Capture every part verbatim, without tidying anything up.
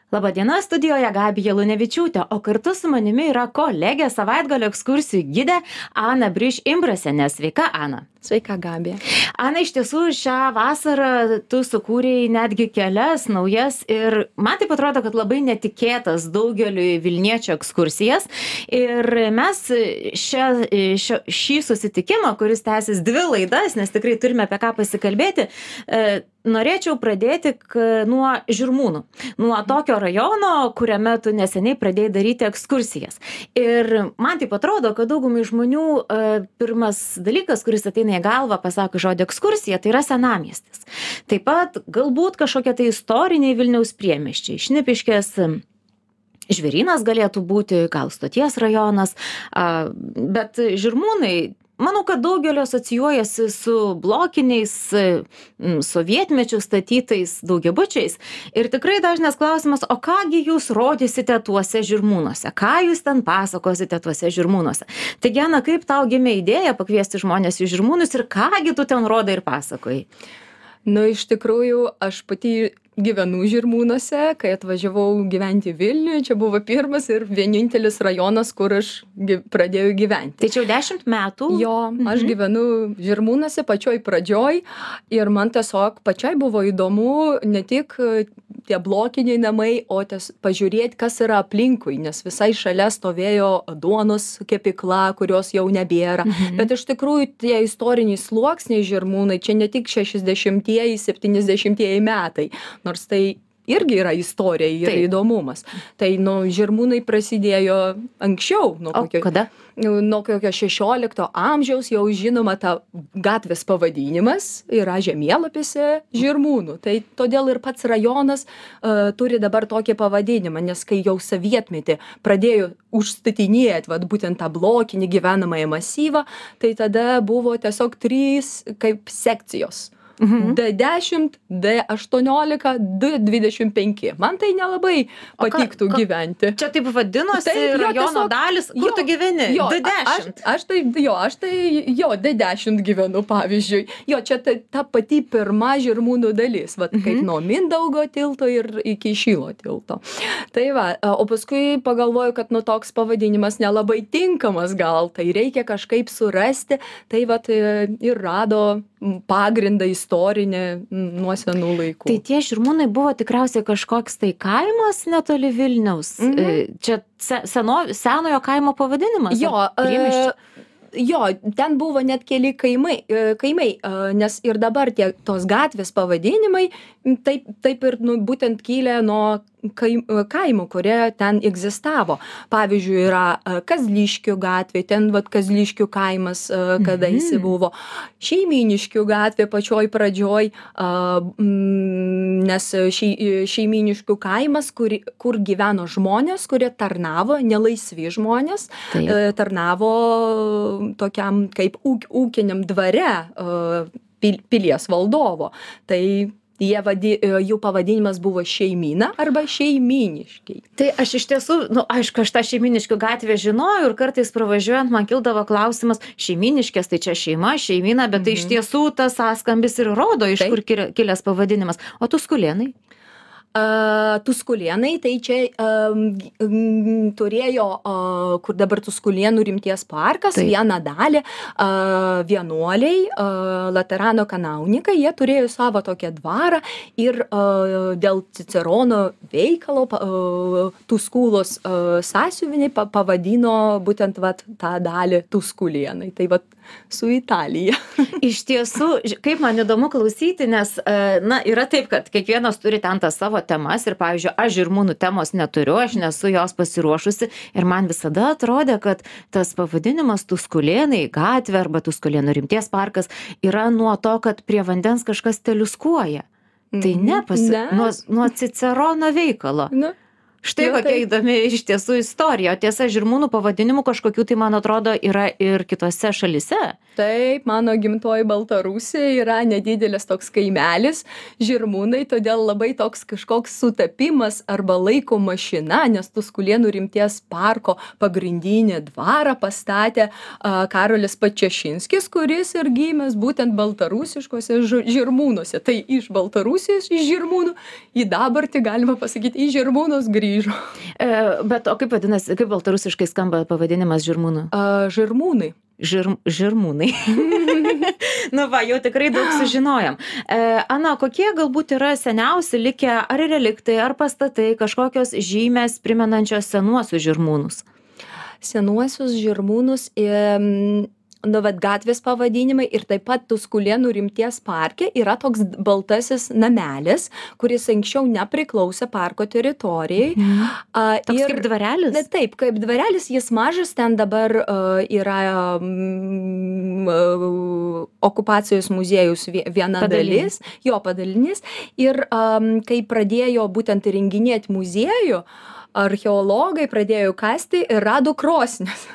Labadiena, studijoje Gabija Lunevičiūtė, o kartu su manimi yra kolegė savaitgalio ekskursijų gidė Ana Briš Imbrasienė. Sveika, Ana. Sveika, Gabija. Ana, iš tiesų šią vasarą tu sukūrei netgi kelias naujas ir man taip atrodo, kad labai netikėtas daugeliui Vilniečio ekskursijas. Ir mes šią, šio, šį susitikimą, kuris tęsis dvi laidas, nes tikrai turime apie ką pasikalbėti, norėčiau pradėti nuo Žirmūnų, nuo tokio rajono, kuriame tu neseniai pradėjai daryti ekskursijas. Ir man taip atrodo, kad daugumai žmonių pirmas dalykas, kuris ateina į galvą, pasako žodį ekskursija, tai yra senamiestis. Taip pat galbūt kažkokie tai istoriniai Vilniaus priemiesčiai, Šnipiškės, Žvėrynas galėtų būti, gal Stoties rajonas, bet Žirmūnai, manau, kad daugelio asocijuojasi su blokiniais, sovietmečių statytais daugiabučiais. Ir tikrai dažnas klausimas, o kągi jūs rodysite tuose Žirmūnuose? Ką jūs ten pasakosite tuose Žirmūnuose? Taigi, Ana, kaip tau gimė idėja pakviesti žmonės į Žirmūnus ir kągi tu ten rodai ir pasakoji? Nu, iš tikrųjų, aš pati gyvenu Žirmūnuose, kai atvažiavau gyventi Vilniuje, čia buvo pirmas ir vienintelis rajonas, kur aš gy pradėjau gyventi. Tai čia jau dešimt metų? Jo, aš mhm. gyvenu Žirmūnuose pačioj pradžioj ir man tiesiog pačiai buvo įdomu ne tik tie blokiniai namai, o ties pažiūrėti, kas yra aplinkui, nes visai šalia stovėjo duonos kepykla, kurios jau nebėra. Mhm. Bet iš tikrųjų tie istoriniai sluoksniai Žirmūnai, čia ne tik šešiasdešimtieji, septyniasdešimtieji metai, nors tai irgi yra istorija ir Taip. Įdomumas. Tai nu, Žirmūnai prasidėjo anksčiau. Nuo kokio, o kada? Nuo kokio šešiolikto amžiaus jau žinoma ta gatvės pavadinimas yra žemėlapėse Žirmūnų. Tai todėl ir pats rajonas uh, turi dabar tokį pavadinimą, nes kai jau sovietmetį pradėjo užstatinėti vat, būtent tą blokinį gyvenamąją masyvą, tai tada buvo tiesiog trys kaip sekcijos. Mhm. D dešimt, D aštuoniolika, D dvidešimt penki. Man tai nelabai patiktų ka, gyventi. Čia taip vadinosi tai, rajono jo, tiesiog, dalis, kur jo, tu gyveni? Jo, D dešimt. Aš, aš tai, jo, aš tai, jo, D dešimt gyvenu, pavyzdžiui. Jo, čia ta, ta pati pirma Žirmūnų dalis, vat, mhm. kaip nuo Mindaugo tilto ir iki Šilo tilto. Tai va, o paskui pagalvoju, kad nu toks pavadinimas nelabai tinkamas gal, tai reikia kažkaip surasti, tai vat ir rado pagrindą istorinį nuo senų laikų. Tai tie Žirmūnai buvo tikriausiai kažkoks tai kaimas netoli Vilniaus. Mm-hmm. Čia seno, senojo kaimo pavadinimas? Jo, uh, jo, ten buvo net keli kaimai, kaimai, nes ir dabar tie tos gatvės pavadinimai taip, taip ir nu, būtent kilę nuo kaimų, kurie ten egzistavo. Pavyzdžiui, yra Kazliškių gatvė, ten vat Kazliškių kaimas kadaise mm-hmm. buvo. Šeimyniškių gatvė pačioj pradžioj, nes Šeimyniškių kaimas, kur, kur gyveno žmonės, kurie tarnavo, nelaisvi žmonės, Taip. tarnavo tokiam kaip ūk, ūkiniam dvare pil, pilies valdovo. Tai Jie vadi, jų pavadinimas buvo Šeimyna arba Šeimyniškiai. Tai aš iš tiesų, nu, aišku, aš tą Šeimyniškių gatvę žinojau ir kartais pravažiuojant man kildavo klausimas, Šeimyniškės, tai čia šeima, Šeimyna, bet mhm. tai iš tiesų tas sąskambis ir rodo, iš Taip. Kur kilęs pavadinimas. O Tuskulėnai? Uh, Tuskulėnai, tai čia uh, turėjo, uh, kur dabar Tuskulėnų rimties parkas, Taip. Vieną dalį, uh, vienuoliai, uh, Laterano kanauninkai, jie turėjo savo tokią dvarą ir uh, dėl Cicerono veikalo uh, Tuskulos uh, sąsiuviniai pa pavadino būtent vat, tą dalį Tuskulėnai. Tai vat su Italija. Iš tiesų, kaip man įdomu klausyti, nes na, yra taip, kad kiekvienas turi ten tą savo temas ir, pavyzdžiui, aš Žirmūnų temos neturiu, aš nesu jos pasiruošusi ir man visada atrodė, kad tas pavadinimas Tuskulėnai gatvė arba Tuskulėnų rimties parkas yra nuo to, kad prie vandens kažkas teliuskuoja. Tai ne, pasi... ne. Nuo, nuo Cicerono veikalo. Ne. Štai Jo, kokia taip. įdomi iš tiesų istorija. O tiesa, Žirmūnų pavadinimų kažkokių tai, man atrodo, yra ir kitose šalyse. Taip, mano gimtoji Baltarusija yra nedidelis toks kaimelis, Žirmūnai, todėl labai toks kažkoks sutapimas arba laiko mašina, nes Tuskulėnų rimties parko pagrindinį dvarą pastatė a, Karolis Pačešinskis, kuris ir gimęs būtent baltarusiškose Ž- Žirmūnuose. Tai iš Baltarusijos, iš Žirmūnų, į dabartį, galima pasakyti, į Žirmūnus grįžo. E, bet o kaip vadinasi, kaip baltarusiškai skamba pavadinimas Žirmūnų? A, Žirmūnai. Žir, žirmūnai. Nu va, jau tikrai daug sužinojom. E, Ana, kokie galbūt yra seniausi likę ar reliktai, ar pastatai, kažkokios žymės primenančios senuosius Žirmūnus? Senuosius Žirmūnus, em, nu, vat, gatvės pavadinimai ir taip pat Tuskulėnų rimties parke yra toks baltasis namelis, kuris anksčiau nepriklausė parko teritorijai. A, Toks kaip dvarelis? Na, taip, kaip dvarelis, jis mažas, ten dabar uh, yra mm, uh, okupacijos muziejus vie- viena Padalinys. dalis, jo padalinys. Ir um, kai pradėjo būtent įrenginėti muziejų, archeologai pradėjo kasti ir rado krosnis.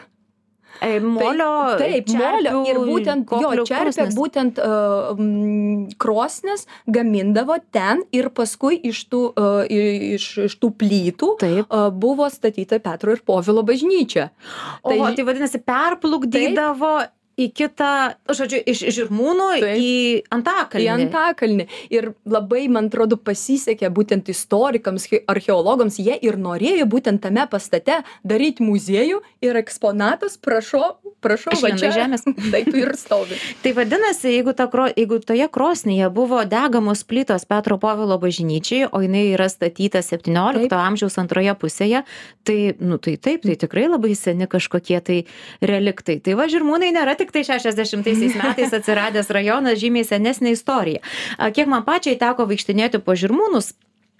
E, molio, Taip, molio ir čerpių, būtent jo koklių čerpė, krosnis. būtent uh, mm, krosnis gamindavo ten ir paskui iš tų, uh, iš, iš tų plytų Taip. uh, buvo statyta Petro ir Povilo bažnyčia. O tai, tai vadinasi, perplukdydavo į kitą, žodžiu, iš Žirmūnų Taip. į Antakalnį. Į Antakalnį. Ir labai, man atrodo, pasisekė būtent istorikams, hi- archeologams, jie ir norėjo būtent tame pastate daryti muziejų ir eksponatas, prašau, prašau, va Išlenda čia žemės. taip ir stovi. Tai vadinasi, jeigu, ta, kro- jeigu toje krosnyje buvo degamos plytos Petro Povilo bažnyčiai, o jinai yra statyta septyniolikto amžiaus antroje pusėje, tai, nu, tai taip, tai tikrai labai seni kažkokie tai reliktai. Tai va, Žirmūnai nėra tik tai šešiasdešimtaisiais metais atsiradęs rajonas, žymiai senesnė istorija. A, Kiek man pačiai teko vaikštinėti po Žirmūnus,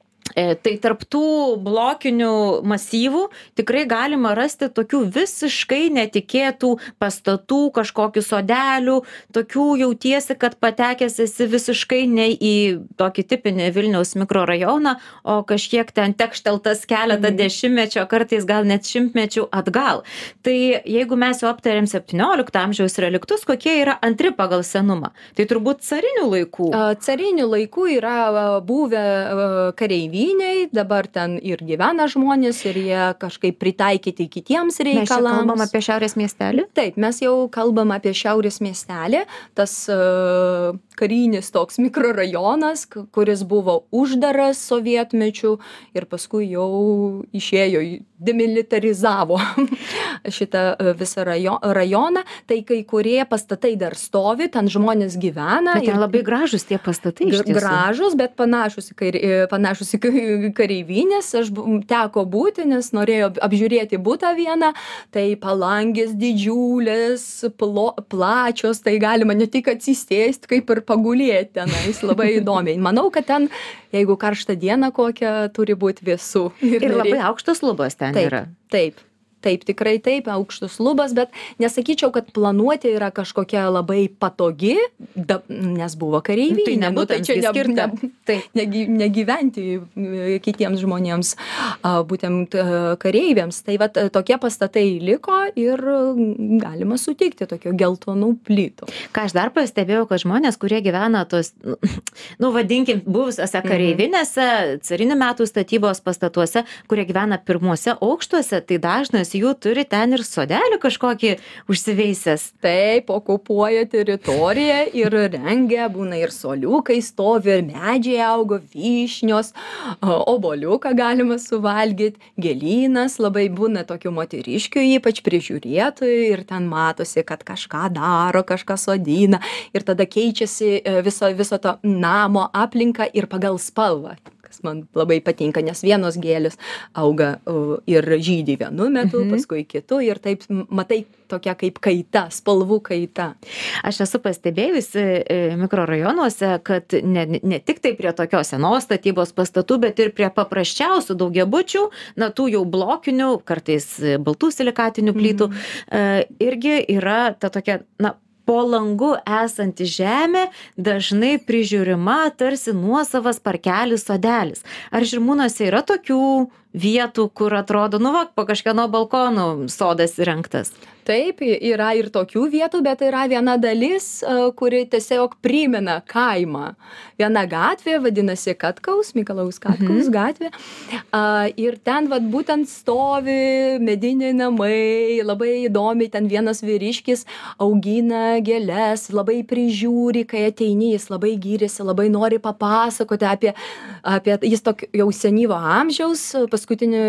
E, tai tarptų blokinių masyvų tikrai galima rasti tokių visiškai netikėtų pastatų, kažkokių sodelių, tokių jautiesi, kad patekęs esi visiškai ne į tokį tipinį Vilniaus mikrorajoną, o kažkiek ten tekšteltas keletą dešimtmečio, kartais gal net šimtmečių atgal. Tai jeigu mes jau aptarėm septyniolikto amžiaus reliktus, kokie yra antri pagal senumą? Tai turbūt carinių laikų. A, Carinių laikų yra a, buvę a, kareiviniai, dabar ten ir gyvena žmonės ir jie kažkaip pritaikyti kitiems Mes čia reikalams. kalbam apie Šiaurės miestelį? Taip, mes jau kalbam apie Šiaurės miestelį, tas uh, karinis toks mikrorajonas, k- kuris buvo uždaras sovietmečių ir paskui jau išėjo, į- demilitarizavo šitą uh, visą rajo, rajoną. Tai kai kurie pastatai dar stovi, ten žmonės gyvena. Bet ten labai gražus tie pastatai iš Gr- tiesų. gražus, bet panašus į, kar, e, panašus į ka- kareivinės. Aš bu- teko būti, nes norėjau ap- apžiūrėti butą vieną. Tai palangės didžiulės, plo, plačios, tai galima ne tik atsisėsti, kaip ir pagulėti tenais. Labai įdomiai. Manau, kad ten, jeigu karštą dieną kokią, turi būti vėsu. Ir labai nereik- aukštos lubos ten Taip, yra. taip. Taip, tikrai taip, aukštus lubas, bet nesakyčiau, kad planuoti yra kažkokia labai patogi, da, nes buvo kareivinė. Tai nu, nebūtent čia ne, skirta. ne, Taip. negi, negyventi e, kitiems žmonėms, a, būtent e, kareiviams. Tai vat, e, tokie pastatai liko ir mm, galima sutikti tokio geltonų plytų. Ką aš dar pastebėjau, kad žmonės, kurie gyvena tos, nu, nu vadinkim, buvusiose kareivinėse, carinių metų statybos pastatuose, kurie gyvena pirmuose aukštuose, tai dažnas jų turi ten ir sodelį kažkokį užsiveisęs. Taip, okupuoja teritoriją ir rengia, būna ir soliukai stovi, ir medžiai augo, vyšnios, o- oboliuką galima suvalgyti, gėlynas, labai būna tokių moteriškių, ypač prižiūrėtojų, ir ten matosi, kad kažką daro, kažką sodina, ir tada keičiasi e, viso, viso to namo aplinka ir pagal spalvą. Kas man labai patinka, nes vienos gėlės auga uh, ir žydi vienu metu, Mhm. paskui kitu, ir taip m- matai tokia kaip kaita, spalvų kaita. Aš esu pastebėjusi e, mikrorajonuose, kad ne, ne tik tai prie tokios senos statybos pastatų, bet ir prie paprasčiausių daugiabučių, na tų jau blokinių, kartais e, baltų silikatinių plytų, e, irgi yra ta tokia, na, po langu esanti žemė dažnai prižiūrima tarsi nuosavas parkelis sodelis. Ar Žirmūnuose yra tokių vietų, kur atrodo, nu va, po kažkieno balkonų sodas įrengtas? Taip, yra ir tokių vietų, bet yra viena dalis, kuri tiesiog primena kaimą. Viena gatvė vadinasi Katkaus, Mikalojaus Katkaus mhm. gatvė. Ir ten vat, būtent stovi mediniai namai, labai įdomiai, ten vienas vyriškis augina gėles, labai prižiūri, kai ateini, jis labai gyrėsi, labai nori papasakoti apie, apie jis tokio jau senyvo amžiaus, paskutinį,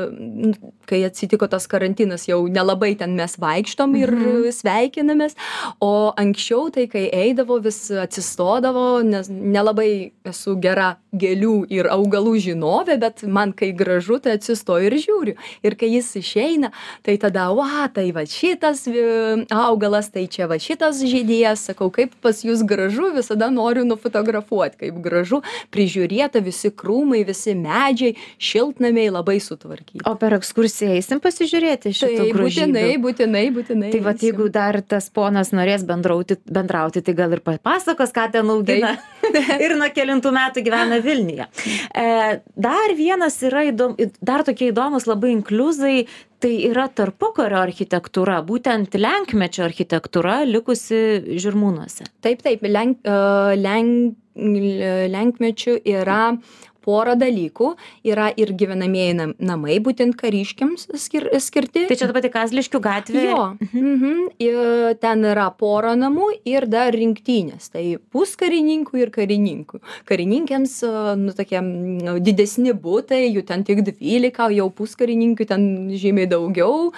kai atsitiko tas karantinas, jau nelabai ten mes vaikštom ir mhm. sveikinamės, o anksčiau tai, kai eidavo, vis atsistodavo, nes nelabai esu gera gėlių ir augalų žinovė, bet man kai gražu, tai atsistoju ir žiūriu. Ir kai jis išeina, tai tada, va, tai va šitas augalas, tai čia va šitas žydės, sakau, kaip pas jūs gražu, visada noriu nufotografuoti, kaip gražu, prižiūrėta visi krūmai, visi medžiai, šiltnamiai labai sutvarkyti. O per ekskursiją eisim pasižiūrėti šitų tai, grožybių? Būtinai, būtinai, būtinai. Tai va, jeigu dar tas ponas norės bendrauti, bendrauti, tai gal ir papasakos, ką ten augina ir nuo kelintų metų gyvena Vilniuje. E, dar vienas yra įdom, dar tokie įdomus labai inkliuzai, tai yra tarpukario architektūra, būtent lenkmečio architektūra likusi Žirmūnuose. Taip, taip, lenk, lenk, lenkmečių yra porą dalykų, yra ir gyvenamieji namai, būtent kariškiams skir, skirti. Tai čia ta pati Kazliškių gatvė? Jo, mhm. Ir ten yra porą namų ir dar rinktinės, tai puskarininkų ir karininkų. Karininkėms, nu, tokie didesni butai, jų ten tik dvylika, jau puskarininkų ten žymiai daugiau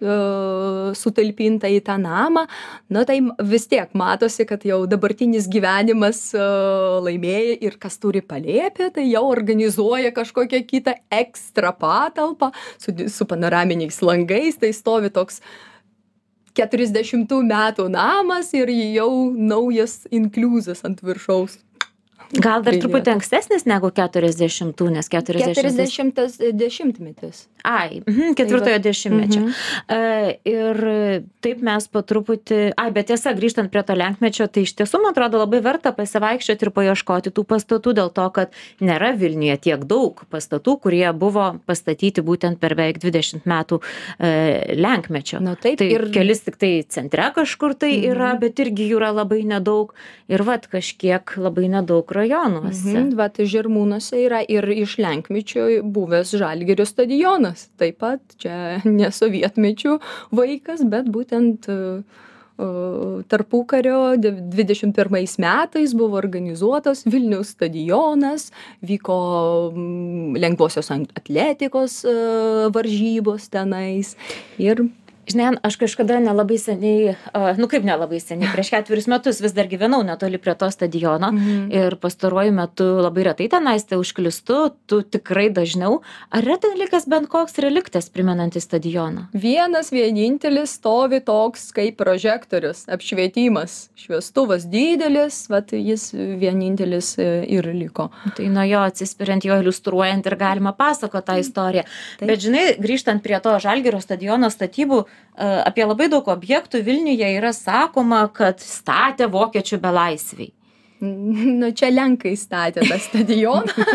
sutalpinta į tą namą, na tai vis tiek matosi, kad jau dabartinis gyvenimas laimėja ir kas turi palėpę, tai jau organizuoja kažkokią kitą ekstra patalpą su, su panoraminiais langais, tai stovi toks keturiasdešimtų metų namas ir jau naujas inkliuzas ant viršaus. Gal dar truputį ankstesnis negu keturiasdešimtų, nes keturiasdešimtas dešimtmetis. Ai, mhm, ketvirtojo dešimtmečio. Mhm. Uh, ir taip mes po truputį, ai, bet tiesa, grįžtant prie to lenkmečio, tai iš tiesų, man atrodo, labai verta pasivaikščioti ir paieškoti tų pastatų, dėl to, kad nėra Vilniuje tiek daug pastatų, kurie buvo pastatyti būtent per beveik dvidešimt metų uh, lenkmečio. Na, taip, tai ir kelis tik tai centre kažkur tai mhm. yra, bet irgi jų yra labai nedaug ir vat kažkiek labai nedaug rajonuose. Mhm, vat Žirmūnuose yra ir iš lenkmečio buvęs Žalgirio stadionas. Taip pat čia ne sovietmečių vaikas, bet būtent uh, tarpukario dvidešimt pirmais metais buvo organizuotas Vilniaus stadionas, vyko lengvosios atletikos uh, varžybos tenais ir Žinai, aš kažkada nelabai seniai, nu kaip nelabai seniai, prieš ketverius metus vis dar gyvenau netoli prie to stadiono mhm. ir pastaruoju metu labai retai tenais tai užklistu, tu tikrai dažniau. Ar yra ten likęs bent koks reliktas primenantis stadioną? Vienas vienintelis stovi toks kaip prožektorius, apšvietimas, šviestuvas didelis, vat jis vienintelis ir liko. Tai nuo jo atsispiriant, jo iliustruojant ir galima pasakoti tą istoriją. Taip. Bet žinai, grįžtant prie to Žalgirio stadiono statybų, apie labai daug objektų Vilniuje yra sakoma, kad statė vokiečių belaisviai. Nu, čia Lenkai statė tą stadioną.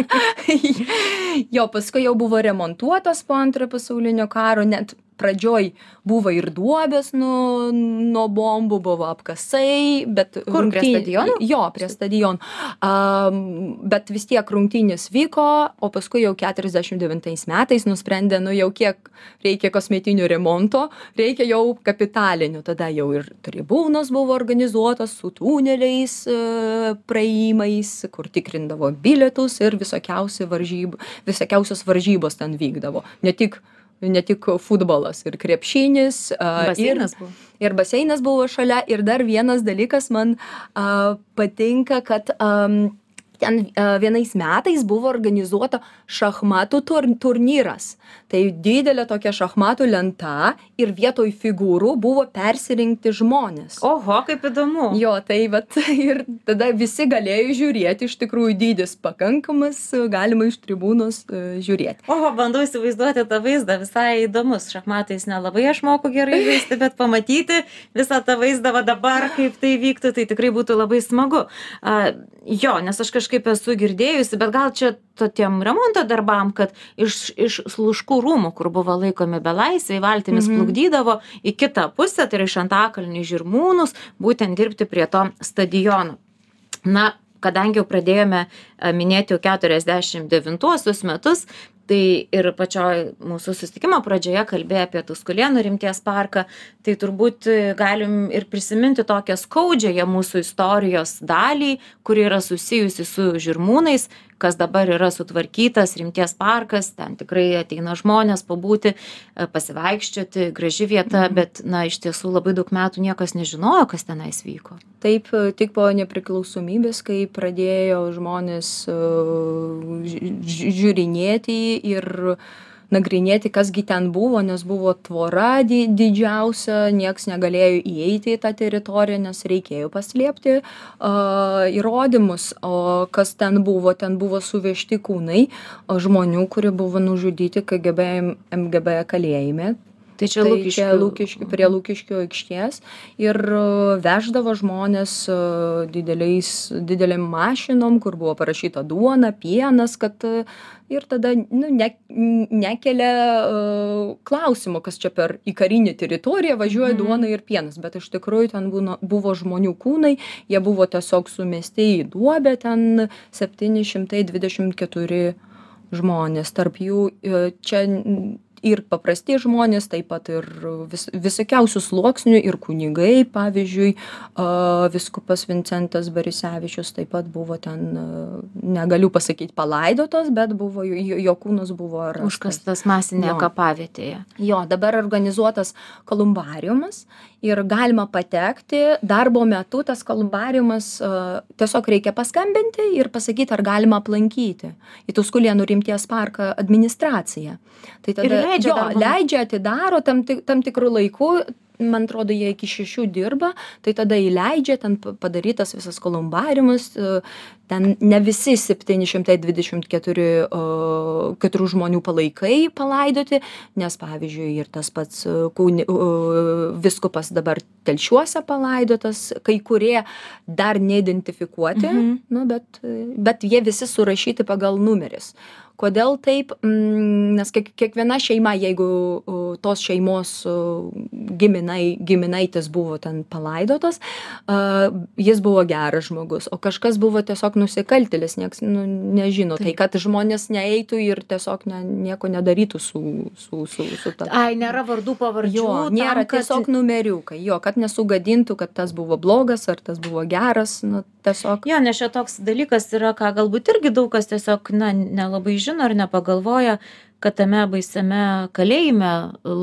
Jo, paskui jau buvo remontuotas po antrojo pasaulinio karo, net pradžioj buvo ir duobės nuo, nuo bombų, buvo apkasai, bet... Kur, rungtyn... prie stadiono? Jo, prie stadiono. Um, bet vis tiek rungtynės vyko, o paskui jau keturiasdešimt devintais metais nusprendė, nu jau kiek reikia kosmetinių remonto, reikia jau kapitalinių. Tada jau ir tribūnos buvo organizuotos su tuneliais, e, praėjimais, kur tikrindavo bilietus ir visokiausi varžyb, visokiausios varžybos ten vykdavo. Ne tik ne tik futbolas ir krepšinis. Baseinas ir, buvo. Ir baseinas buvo šalia. Ir dar vienas dalykas man a, patinka, kad a, ten uh, vienais metais buvo organizuota šachmatų tur turnyras. Tai didelė tokia šachmatų lenta ir vietoj figūrų buvo persirinkti žmonės. Oho, kaip įdomu. Jo, tai vat ir tada visi galėjo žiūrėti, iš tikrųjų dydis pakankamas, galima iš tribūnos uh, žiūrėti. Oho, bandau įsivaizduoti tą vaizdą, visai įdomus. Šachmatais nelabai aš moku gerai žaisti, bet pamatyti visą tą vaizdą va dabar, kaip tai vyktų, tai tikrai būtų labai smagu. Uh, jo, nes aš kažkaip esu girdėjusi, bet gal čia tiem remonto darbam, kad iš, iš Sluškų rūmų, kur buvo laikomi belaisviai, valtimis mm-hmm. plukdydavo į kitą pusę, tai yra iš Antakalnį Žirmūnus, būtent dirbti prie to stadiono. Na, kadangi jau pradėjome minėti jau keturiasdešimt devintuosius metus, tai ir pačioj mūsų susitikimo pradžioje kalbėjo apie Tuskulėnų rimties parką, tai turbūt galim ir prisiminti tokią skaudžiąją mūsų istorijos dalį, kuri yra susijusi su Žirmūnais, kas dabar yra sutvarkytas rimties parkas, ten tikrai ateina žmonės pabūti, pasivaikščioti, graži vieta, mm. bet, na, iš tiesų labai daug metų niekas nežinojo, kas tenais vyko. Taip, tik po nepriklausomybės, kai pradėjo žmonės uh, žiūrinėti ir nagrinėti, kasgi ten buvo, nes buvo tvora di didžiausia, nieks negalėjo įeiti į tą teritoriją, nes reikėjo paslėpti uh, įrodymus. O kas ten buvo, ten buvo suvežti kūnai žmonių, kurie buvo nužudyti K G B M G B kalėjime. Tai čia tai Lukiškių. Čia Lukiškių, prie Lukiškių aikštės ir uh, veždavo žmonės uh, dideliais, dideliam mašinom, kur buvo parašyta duona, pienas, kad uh, ir tada nu, ne, nekelia uh, klausimo, kas čia per į karinį teritoriją važiuoja mm. duona ir pienas, bet iš tikrųjų ten buvo, buvo žmonių kūnai, jie buvo tiesiog sumesti į duobę, ten septyni šimtai dvidešimt keturi žmonės, tarp jų uh, čia ir paprasti žmonės, taip pat ir vis, visokiausių sluoksnių, ir kunigai, pavyzdžiui, uh, viskupas Vincentas Barisevičius taip pat buvo ten, uh, negaliu pasakyti palaidotas, bet buvo, jo, jo kūnas buvo rastas. Užkastas masinėje kapavietėje. Jo, dabar organizuotas kolumbariumas ir galima patekti, darbo metu tas kolumbariumas uh, tiesiog reikia paskambinti ir pasakyti, ar galima aplankyti į Tuskulėnų rimties parką administraciją. Tai tada, ir leidžia, jo, leidžia, atidaro tam, tik, tam tikrų laikų, man atrodo, jie iki šešių dirba, tai tada įleidžia, ten padarytas visas kolumbariumas, ten ne visi septyni šimtai dvidešimt keturi uh, keturių žmonių palaikai palaidoti, nes pavyzdžiui ir tas pats kūni, uh, viskupas dabar Telšiuose palaidotas, kai kurie dar neidentifikuoti, mhm. nu, bet, bet jie visi surašyti pagal numeris. Kodėl taip? Nes kiekviena šeima, jeigu tos šeimos giminai, giminaitis buvo ten palaidotas, jis buvo geras žmogus, o kažkas buvo tiesiog nusikaltėlis, nieks nu, nežino. Taip. Tai kad žmonės neeitų ir tiesiog ne, nieko nedarytų su, su, su, su ta. Ai, nėra vardų pavardžių. Jo, nėra tam, kad... tiesiog numeriukai, jo, kad nesugadintų, kad tas buvo blogas ar tas buvo geras, nu, tiesiog. Jo, nes čia toks dalykas yra, ką galbūt irgi daug kas tiesiog, na, nelabai žino ar nepagalvoja, kad tame baisiame kalėjime,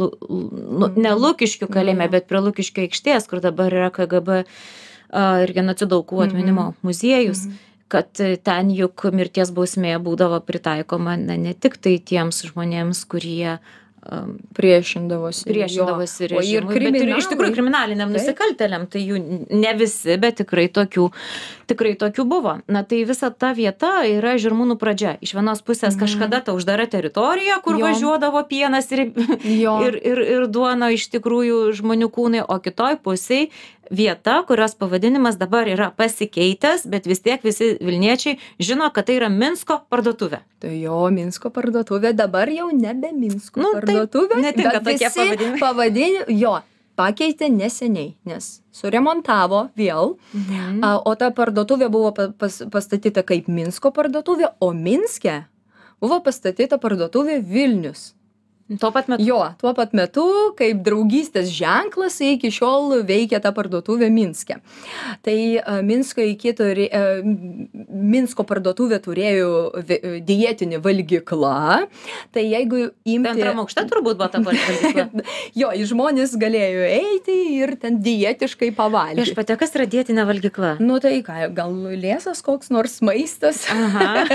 ne Lukiškių kalėjime, bet prie Lukiškių aikštės, kur dabar yra K G B ir genocido aukų atminimo muziejus, kad ten juk mirties bausmė būdavo pritaikoma na, ne tik tai tiems žmonėms, kurie um, priešindavosi, priešindavosi režimui, bet ir iš tikrųjų kriminaliniam nusikaltėliam, tai jų ne visi, bet tikrai tokių, tikrai tokių buvo. Na tai visa ta vieta yra Žirmūnų pradžia. Iš vienos pusės mm. kažkada ta uždara teritorija, kur jo. Važiuodavo pienas ir, ir, ir, ir duona iš tikrųjų žmonių kūnai, o kitoj pusėj vieta, kurios pavadinimas dabar yra pasikeitęs, bet vis tiek visi Vilniečiai žino, kad tai yra Minsko parduotuvė. Tai jo, Minsko parduotuvė, dabar jau nebe Minsko nu, parduotuvė. Netinka tokie pavadinimai. Pavadinimai, jo, pakeitė neseniai, nes suremontavo vėl, mhm. a, o ta parduotuvė buvo pas, pastatyta kaip Minsko parduotuvė, o Minske buvo pastatyta parduotuvė Vilnius. Tuo pat metu. Jo, tuo pat metu, kaip draugystės ženklas, iki šiol veikia ta parduotuvė Minske. Tai uh, Minsko, iki turė, uh, Minsko parduotuvė turėjo dietinį valgyklą. Tai jeigu imti... Tai antram aukšte turbūt buvo ta valgykla. Jo, į žmonės galėjo eiti ir ten dietiškai pavalgyti. Viešpatie, kas yra dietinė valgykla? Nu tai ką, gal lėsas koks nors maistas. Aha.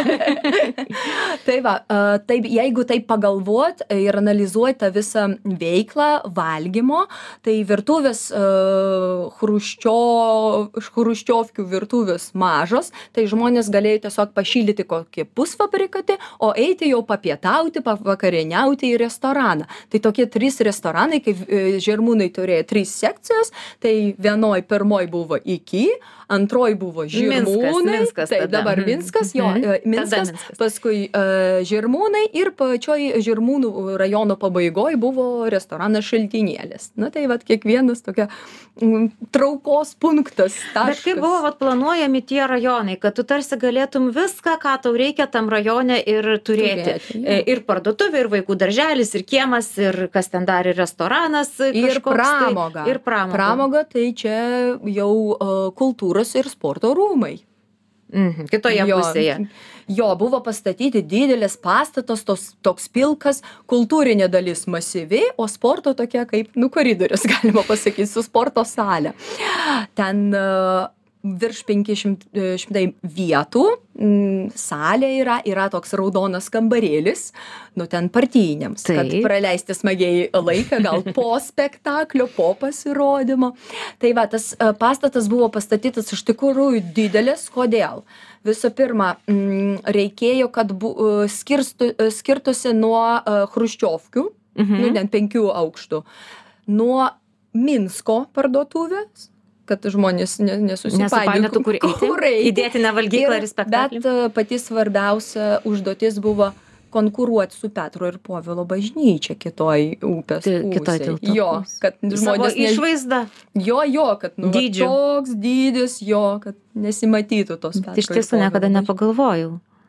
Tai va, uh, taip, jeigu taip pagalvot ir analizuoti tą visą veiklą valgymo, tai virtuvės uh, chruščio, chruščiovkių virtuvės mažos, tai žmonės galėjo tiesiog pašildyti kokį pusfabrikatį, o eiti jau papietauti, pavakarieniauti į restoraną. Tai tokie trys restoranai, kaip Žirmūnai turėjo trys sekcijos, tai vienoj pirmoj buvo iki, antroj buvo Žirmūnai, Minskas, tai tada. dabar Minskas, jo, Mhm. Minskas, Minskas. paskui uh, Žirmūnai ir pačioj Žirmūnų rajono pabaigoj buvo restoranas Šaltinėlis. Na tai vat kiekvienas tokia mm, traukos punktas. Bet kaip buvo vat, planuojami tie rajonai, kad tu tarsi galėtum viską, ką tau reikia tam rajone ir turėti. Turėti, jo. E, ir parduotuvė, ir vaikų darželis, ir kiemas, ir kas ten dar, ir restoranas. Ir kažkoks pramoga. Tai, ir pramoga. Pramoga tai čia jau uh, kultūros ir sporto rūmai. Mhm, kitoje Jo, pusėje. Jo, buvo pastatyti didelis pastatas, tos, toks pilkas, kultūrinė dalis masyvi, o sporto tokia kaip, nu, koridorius, galima pasakyti, su sporto salė. Ten uh, virš penki šimtai vietų, mm, salė yra, yra toks raudonas kambarėlis, nu ten partijiniams, Taip. kad praleisti smagiai laiką, gal po spektaklio, po pasirodymo. Tai va, tas uh, pastatas buvo pastatytas iš tikrųjų didelis, kodėl? Visų pirma, mm, reikėjo, kad bu, uh, skirstu, uh, skirtusi nuo uh, chruščiovkių, Mhm. nu, ten penkių aukštų, nuo Minsko parduotuvės, kad žmonės ne, Nesupainiotų, kur eiti. eiti. Įdėti ne valgyklą ir į spektaklį. Bet uh, pati svarbiausia užduotis buvo konkuruoti su Petro ir Povilo bažnyčia kitoj upės Ti- kitoj pusėj. tilto Jo, pusėj. kad Savo žmonės ne, išvaizdą. jo, jo, kad nu, va, Dydžiu. toks dydis, jo, kad nesimatytų tos Petro Iš tiesų ir niekada Povilo nepagalvojau.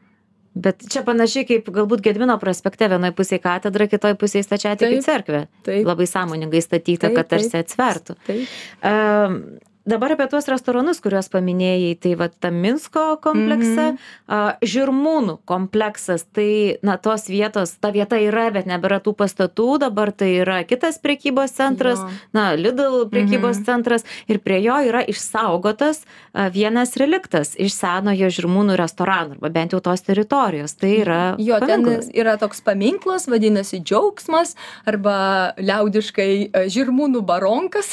Bet čia panašiai kaip galbūt Gedimino prospekte, vienoje pusėje katedra, kitoje pusėje stačiatikių Taip. cerkvė. Taip. Labai sąmoningai statyta, Taip, kad tarsi taip. atsvertų. Taip. Um, Dabar apie tuos restoranus, kuriuos paminėjai, tai va tam Minsko komplekse, Mhm. a, Žirmūnų kompleksas, tai na tos vietos, ta vieta yra, bet nebėra tų pastatų, dabar tai yra kitas prekybos centras, Jo. na Lidl prekybos Mhm. centras ir prie jo yra išsaugotas a, vienas reliktas iš senojo Žirmūnų restorano, arba bent jau tos teritorijos, tai yra Jo, ten paminklas. yra toks paminklas, vadinasi Džiaugsmas, arba liaudiškai e, Žirmūnų baronkas,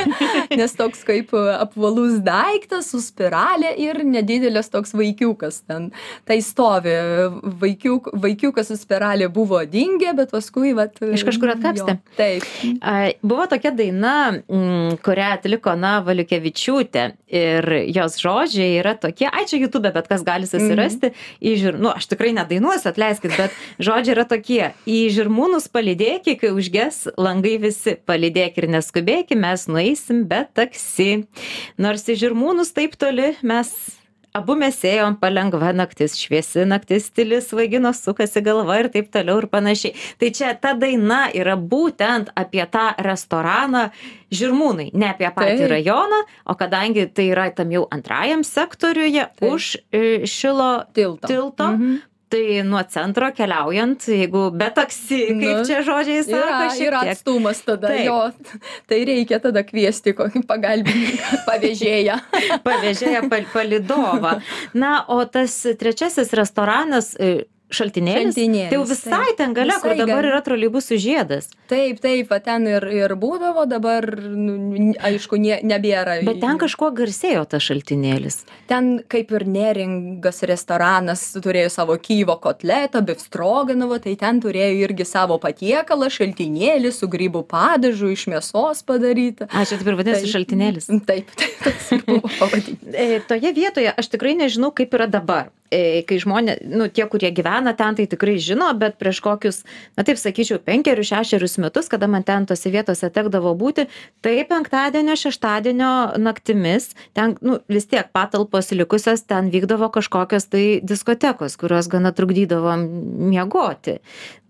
nes toks kaip e, apvalus daiktas su spiralė ir nedidelis toks vaikiukas ten. Tai stovi, vaikiuk, vaikiukas su spiralė buvo dingę, bet paskui, vat, Iš kažkur atkapstė. jo, Taip. A, Buvo tokia daina, mm, kurią atliko Na Valiukevičiūtė ir jos žodžiai yra tokie, ai čia YouTube, bet kas gali susirasti, į žir... nu, aš tikrai nedainuosiu, atleiskit, bet žodžiai yra tokie, į Žirmūnus palydėki, kai užges langai visi, palydėk ir neskubėki, mes nueisim be taksi. Nors į Žirmūnus taip toli mes abu mes ėjom palengva naktis, šviesi naktis, stilis, vaigino, sukasi galva ir taip toliau ir panašiai. Tai čia ta daina yra būtent apie tą restoraną Žirmūnai, ne apie patį Taip. rajoną, o kadangi tai yra tam jau antrajam sektoriuje Taip. už e, Šilo Tilto. tilto, Mhm. tai nuo centro keliaujant, jeigu be taksi, kaip Nu, čia žodžiai sako, Yra, šiek yra tiek. atstumas tada, Taip. jo, tai reikia tada kviesti kokį pagalbininką, pavėžėją. Pavėžėja pal- palidovą. Na, o tas trečiasis restoranas e, Šaltinėlis, Šaltinėlis, tai jau visai taip. ten gale, kur Visai dabar gale. yra troleibusų žiedas. Taip, taip, va ten ir, ir būdavo, dabar, nu, n- aišku, ne, nebėra. Bet ten kažkuo garsėjo tas Šaltinėlis. Ten kaip ir neringas restoranas turėjo savo Kyjivo kotletą, bifstroganovo, tai ten turėjo irgi savo patiekalą, šaltinėlį su grybų padažu iš mėsos padaryta. Aš čia taip ir vadinasi Taip. Šaltinėlis. Taip, taip, toks ir buvo pavadintas. E, toje vietoje aš tikrai nežinau, kaip yra dabar. E, kai žmonės, nu, tie, kurie gyvena ten, tai tikrai žino, bet prieš kokius, na taip sakyčiau, penkerius, šešerius metus, kada man ten tose vietose tekdavo būti, tai penktadienio, šeštadienio naktimis, ten, nu, vis tiek patalpos likusios, ten vykdavo kažkokios tai diskotekos, kurios gana trukdydavo miegoti.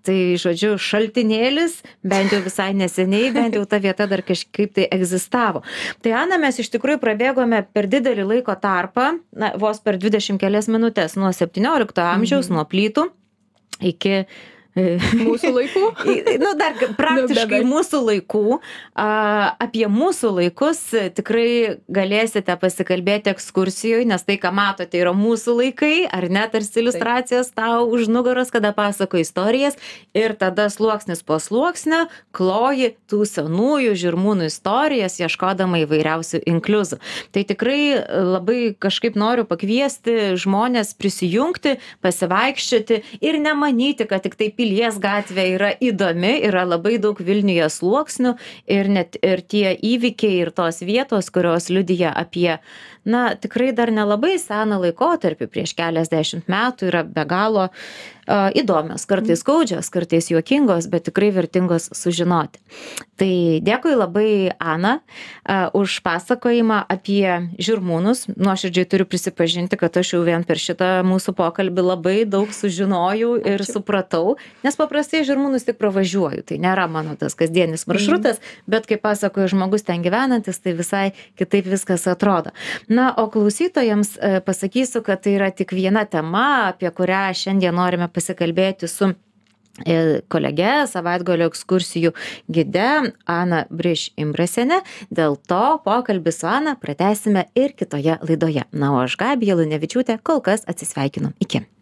tai žodžiu šaltinėlis, bent jau visai neseniai, bent jau ta vieta dar kažkaip tai egzistavo. Tai Ana, mes iš tikrųjų prabėgome per didelį laiko tarpą, na, vos per dvidešimt kelias minutės nuo septyniolikto amžiaus, nuo plytų iki Mūsų laikų? Nu, dar praktiškai Nu, mūsų laikų. A, apie mūsų laikus tikrai galėsite pasikalbėti ekskursijoje, nes tai, ką matote, yra mūsų laikai, ar ne, tarsi iliustracijos tau už nugaros, kada pasako istorijas, ir tada sluoksnis po sluoksnio kloji tų senųjų Žirmūnų istorijas, ieškodama įvairiausių inkliuzų. Tai tikrai labai kažkaip noriu pakviesti žmonės prisijungti, pasivaikščioti ir nemanyti, kad tik taip Pilies gatvė yra įdomi, yra labai daug Vilniuje sluoksnių ir net ir tie įvykiai ir tos vietos, kurios liudija apie, na, tikrai dar nelabai seną laikotarpį, prieš keliasdešimt metų, yra be galo uh, įdomios, kartais skaudžios, kartais juokingos, bet tikrai vertingos sužinoti. Tai dėkui labai, Ana, uh, už pasakojimą apie Žirmūnus. Nuoširdžiai turiu prisipažinti, kad aš jau vien per šitą mūsų pokalbį labai daug sužinojau ir Ačiū. supratau, nes paprastai Žirmūnus tik pravažiuoju, tai nėra mano tas kasdienis maršrutas, mm. bet kaip pasakoja žmogus ten gyvenantis, tai visai kitaip viskas atrodo. Na, o klausytojams e, pasakysiu, kad tai yra tik viena tema, apie kurią šiandien norime pasikalbėti su e, kolege, savaitgalio ekskursijų gide Ana Briš-Imbrasienė. Dėl to pokalbį su Ana pratęsime ir kitoje laidoje. Na, o aš Gabija Lunevičiūtė kol kas atsisveikinu. Iki.